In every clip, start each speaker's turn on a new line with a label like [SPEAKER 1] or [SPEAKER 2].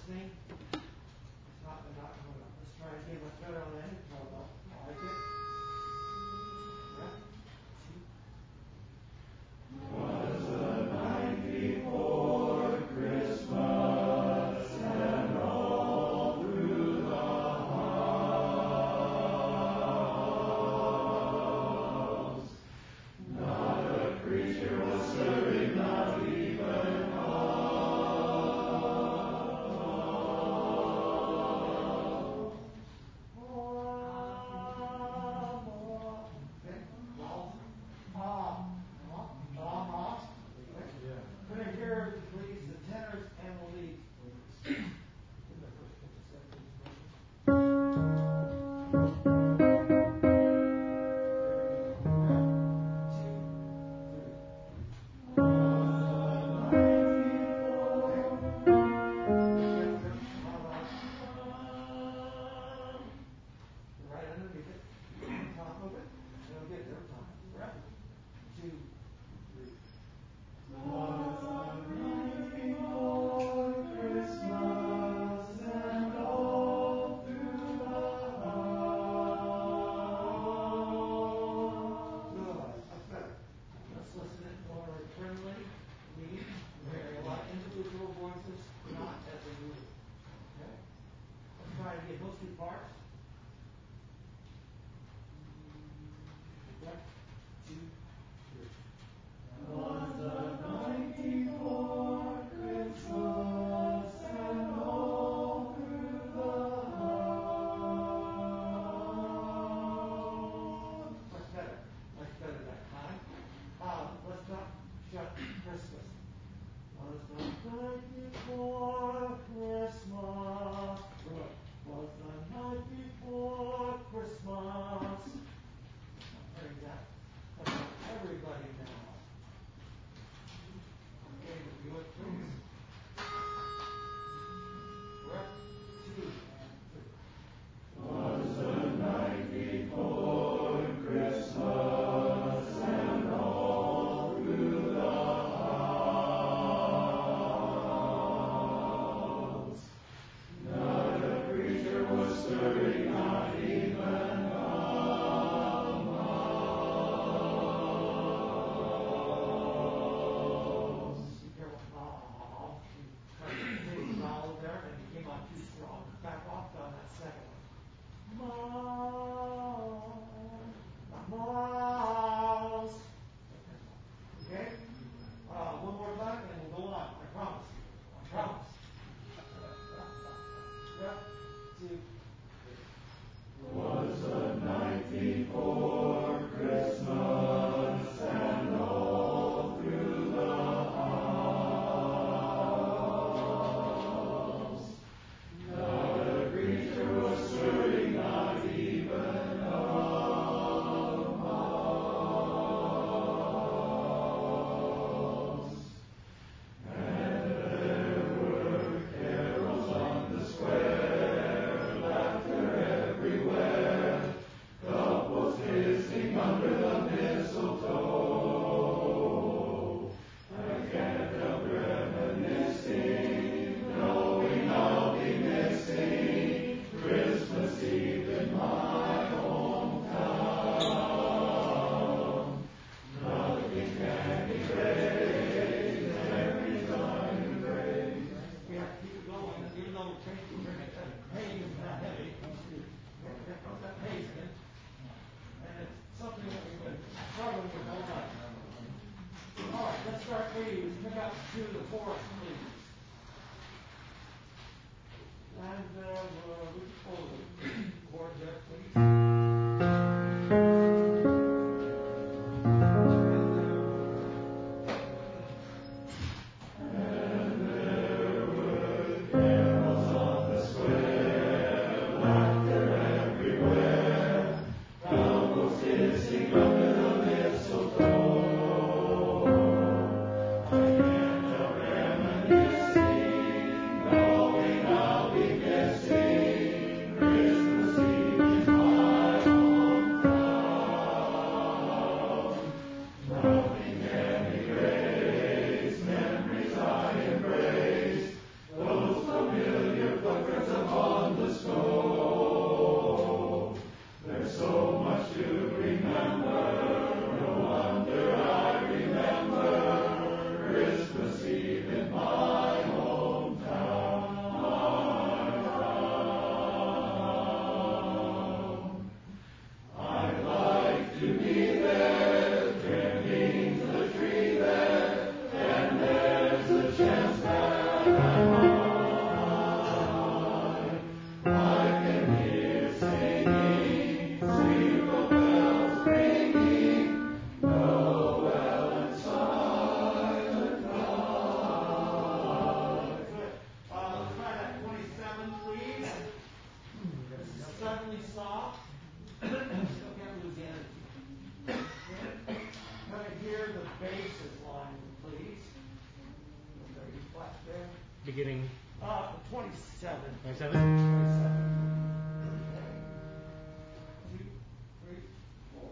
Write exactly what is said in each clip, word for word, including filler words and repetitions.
[SPEAKER 1] sing? It's not, they're not coming up. Let's try again. Much better on the end. I like it. Yeah. See?
[SPEAKER 2] Was the night before Christmas, and all through the house, not a creature was stirring, not even
[SPEAKER 1] Could I hear, please, the tenors and the leads, please? Right underneath it, on top of it, and it'll get there time. Right? Two, three.
[SPEAKER 2] Was the night before Christmas, and all through the house.
[SPEAKER 1] Good. That's better. Let's listen it more friendly. Lead. Very a lot of individual voices, not as a group. Okay? Let's try to get those two parts. One, two, three.
[SPEAKER 2] Was the night before Christmas, and all through the house.
[SPEAKER 1] Much better. Much better that time. Uh, let's not shut Christmas. Was the night before Christmas. Good. Was the night before Christmas. Very exact. That's for everybody now. Okay, review it, please. Correct. Two and three.
[SPEAKER 2] Was the night before Christmas, and all through the house, not a creature was stirring, not even a mouse.
[SPEAKER 1] Be careful. Oh, try to take the vowel there, and it came out too strong. Back off on that second one. Mouse. Mouse. Okay? Uh, one more time, and we'll go on. I promise. I promise. Yep. Two.
[SPEAKER 2] Was the night before Christmas, and all through the house, not a creature was stirring, not even a mouse. And there were carols on the square, laughter everywhere, couples kissing under the mistletoe. I can't help reminiscing, knowing I'll be missing Christmas Eve in my hometown. Nothing can erase every time you grace.
[SPEAKER 1] We have to keep it going, even though we're changing the pace is not heavy. There comes that pace in. And it's something that we've been struggling with all night. All right, let's start please. Pick up to the chorus, please. And uh, we'll look forward. Chord there, please.
[SPEAKER 2] And there were carols on the
[SPEAKER 3] beginning?
[SPEAKER 1] Uh, twenty-seven.
[SPEAKER 3] twenty-seven?
[SPEAKER 1] twenty-seven. Two, three, four.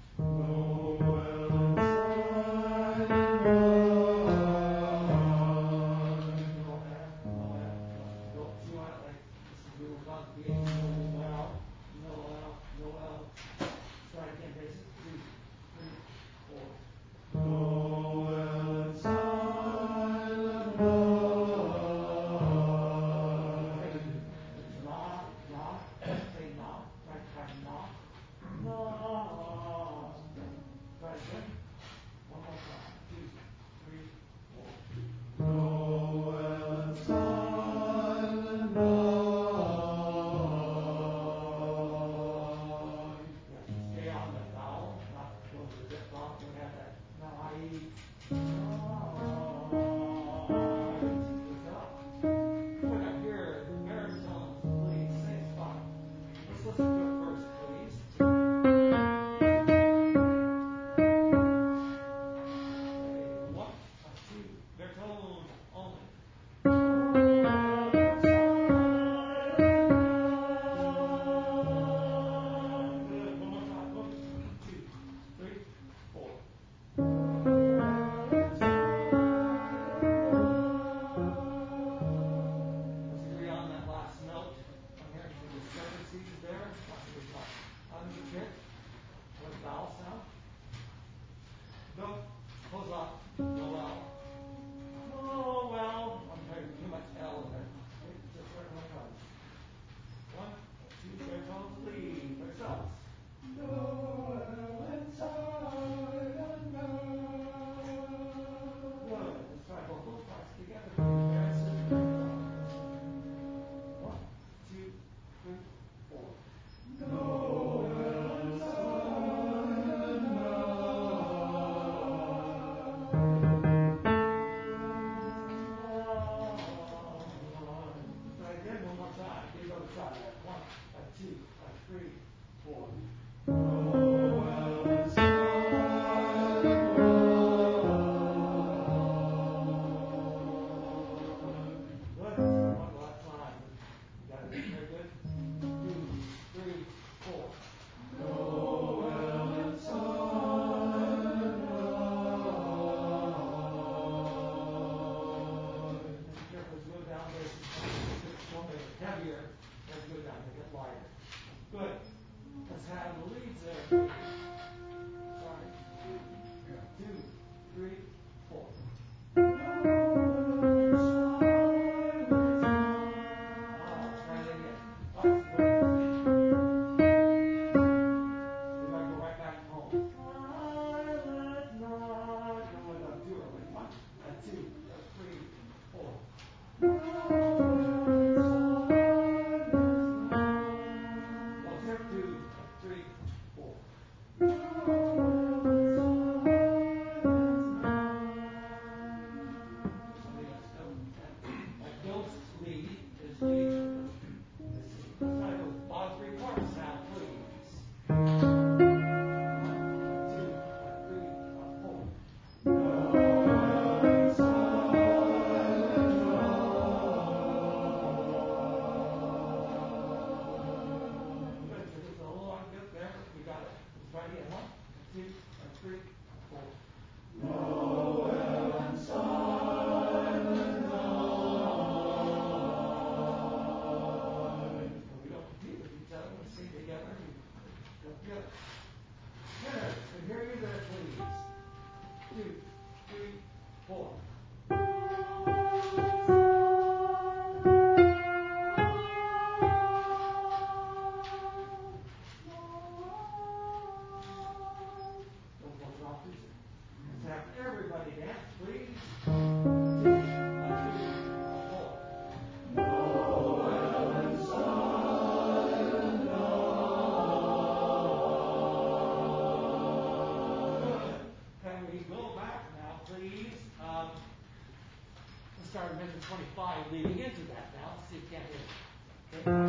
[SPEAKER 1] twenty-five leading into that now. Let's see if you can't hear it. Okay.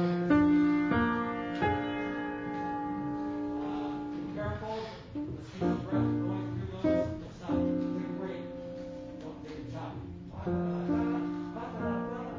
[SPEAKER 1] Uh, be careful. Let's keep the breath going through those. Let's not take a break. Don't take a chop.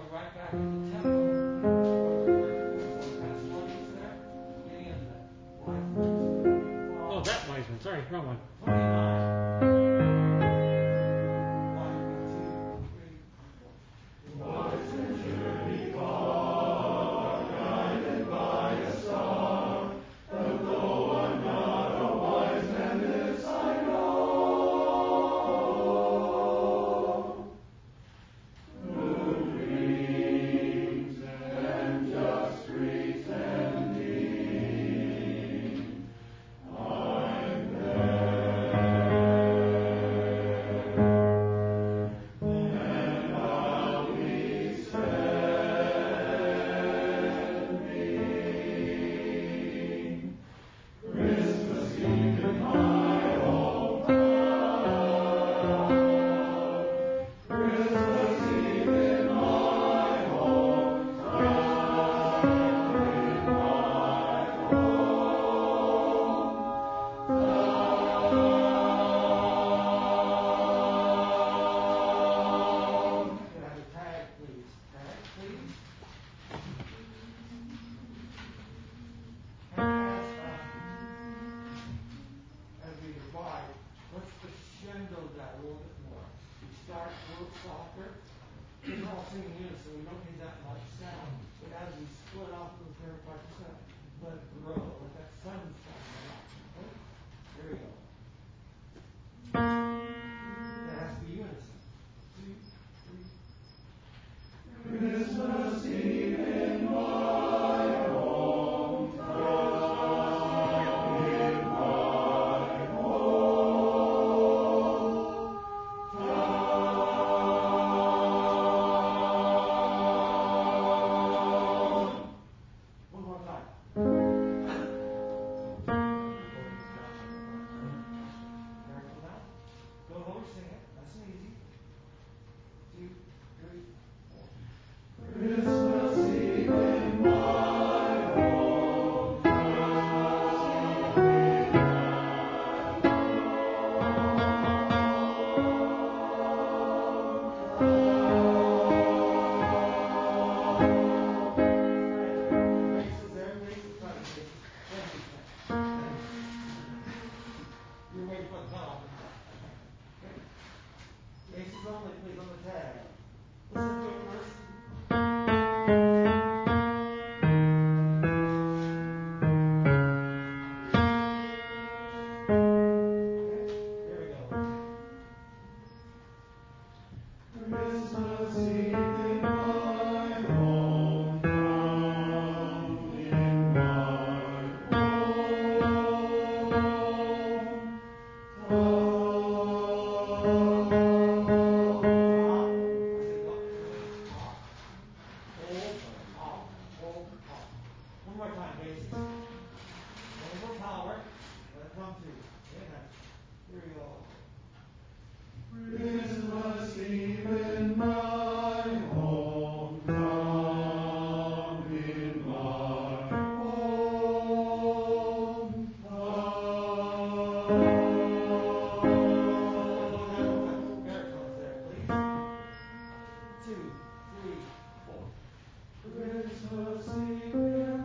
[SPEAKER 1] right back in the temple. Kind of sluggish there. Get in there.
[SPEAKER 3] Oh, that Wiseman. Sorry, wrong one.
[SPEAKER 2] Christmas Eve.